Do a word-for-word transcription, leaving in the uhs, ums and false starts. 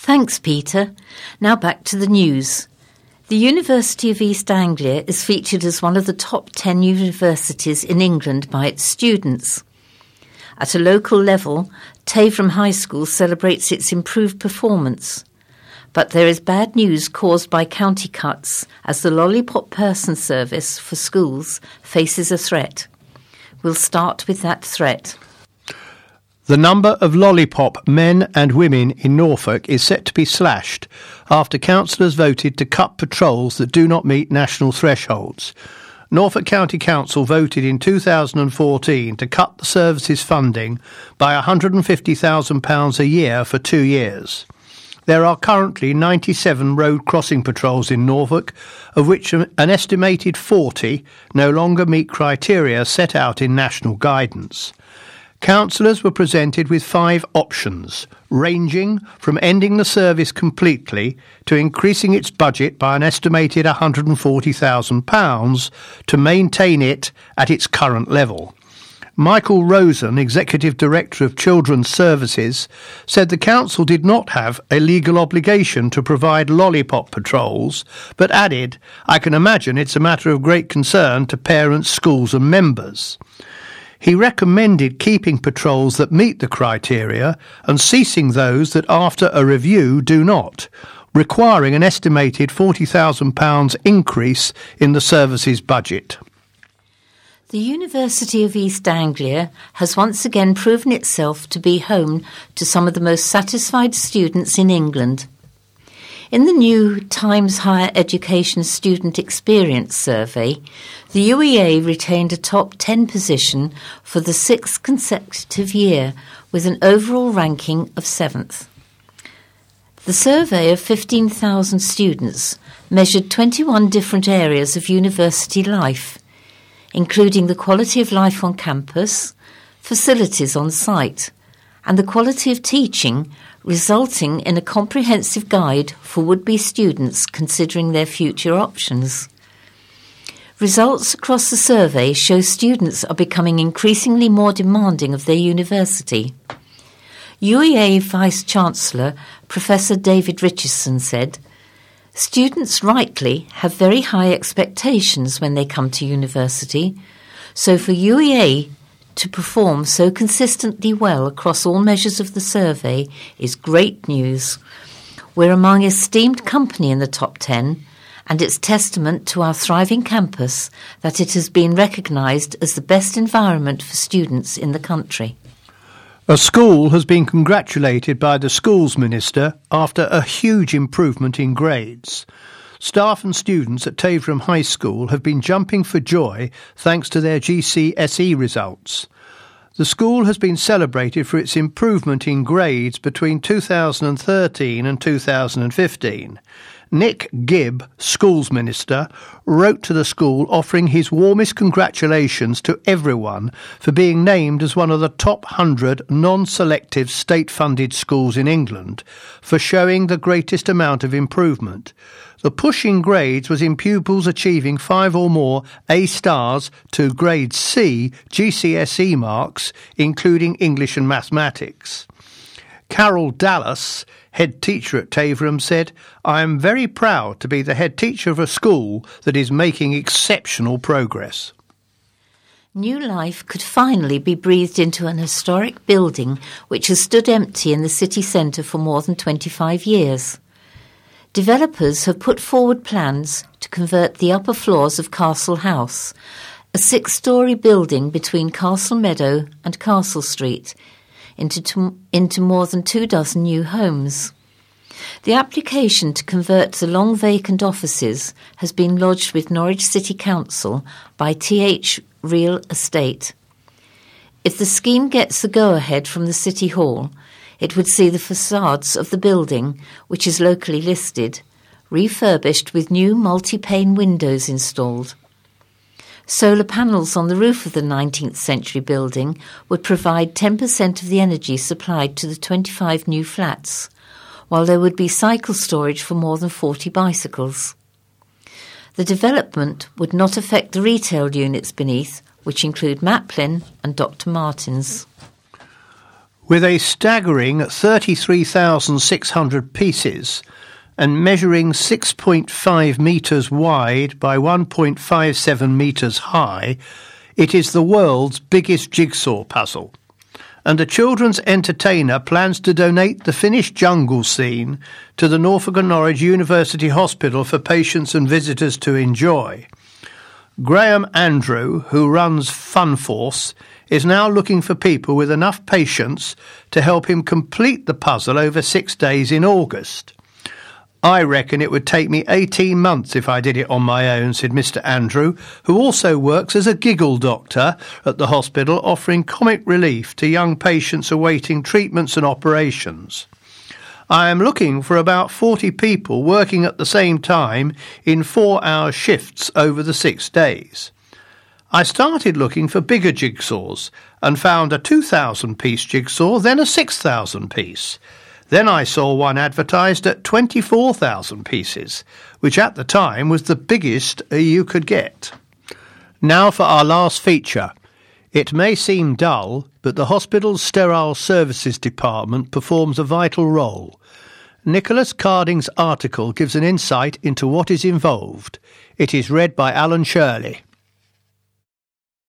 Thanks, Peter. Now back to the news. The University of East Anglia is featured as one of the top ten universities in England by its students. At a local level, Taverham High School celebrates its improved performance. But there is bad news caused by county cuts as the Lollipop Person Service for schools faces a threat. We'll start with that threat. The number of lollipop men and women in Norfolk is set to be slashed after councillors voted to cut patrols that do not meet national thresholds. Norfolk County Council voted in two thousand fourteen to cut the service's funding by one hundred fifty thousand pounds a year for two years. There are currently ninety-seven road crossing patrols in Norfolk, of which an estimated forty no longer meet criteria set out in national guidance. Councillors were presented with five options, ranging from ending the service completely to increasing its budget by an estimated one hundred forty thousand pounds to maintain it at its current level. Michael Rosen, Executive Director of Children's Services, said the council did not have a legal obligation to provide lollipop patrols, but added, "I can imagine it's a matter of great concern to parents, schools and members." He recommended keeping patrols that meet the criteria and ceasing those that after a review do not, requiring an estimated forty thousand pounds increase in the service's budget. The University of East Anglia has once again proven itself to be home to some of the most satisfied students in England. In the new Times Higher Education Student Experience Survey, the U E A retained a top ten position for the sixth consecutive year with an overall ranking of seventh. The survey of fifteen thousand students measured twenty-one different areas of university life, including the quality of life on campus, facilities on site, and the quality of teaching, resulting in a comprehensive guide for would-be students considering their future options. Results across the survey show students are becoming increasingly more demanding of their university. U E A Vice-Chancellor Professor David Richardson said, "Students rightly have very high expectations when they come to university, so for U E A to perform so consistently well across all measures of the survey is great news. We're among esteemed company in the top ten, and it's testament to our thriving campus that it has been recognised as the best environment for students in the country." A school has been congratulated by the Schools Minister after a huge improvement in grades. Staff and students at Taverham High School have been jumping for joy thanks to their G C S E results. The school has been celebrated for its improvement in grades between two thousand thirteen and two thousand fifteen. Nick Gibb, Schools Minister, wrote to the school offering his warmest congratulations to everyone for being named as one of the top one hundred non-selective state-funded schools in England for showing the greatest amount of improvement. The push in grades was in pupils achieving five or more A stars to grade C G C S E marks, including English and mathematics. Carol Dallas, head teacher at Taverham, said, "I am very proud to be the head teacher of a school that is making exceptional progress." New life could finally be breathed into an historic building which has stood empty in the city centre for more than twenty-five years. Developers have put forward plans to convert the upper floors of Castle House, a six-storey building between Castle Meadow and Castle Street, into, to, into more than two dozen new homes. The application to convert the long vacant offices has been lodged with Norwich City Council by T H Real Estate. If the scheme gets the go-ahead from the City Hall, it would see the facades of the building, which is locally listed, refurbished with new multi-pane windows installed. Solar panels on the roof of the nineteenth century building would provide ten percent of the energy supplied to the twenty-five new flats, while there would be cycle storage for more than forty bicycles. The development would not affect the retail units beneath, which include Maplin and Doctor Martens. With a staggering thirty-three thousand six hundred pieces and measuring six point five metres wide by one point five seven metres high, it is the world's biggest jigsaw puzzle. And a children's entertainer plans to donate the finished jungle scene to the Norfolk and Norwich University Hospital for patients and visitors to enjoy. Graham Andrew, who runs Funforce, is now looking for people with enough patience to help him complete the puzzle over six days in August. I reckon it would take me eighteen months if I did it on my own, said Mister Andrew, who also works as a giggle doctor at the hospital, offering comic relief to young patients awaiting treatments and operations. I am looking for about forty people working at the same time in four-hour shifts over the six days. I started looking for bigger jigsaws and found a two thousand piece jigsaw, then a six thousand piece. Then I saw one advertised at twenty-four thousand pieces, which at the time was the biggest you could get. Now for our last feature. It may seem dull, but the hospital's sterile services department performs a vital role. Nicholas Carding's article gives an insight into what is involved. It is read by Alan Shirley.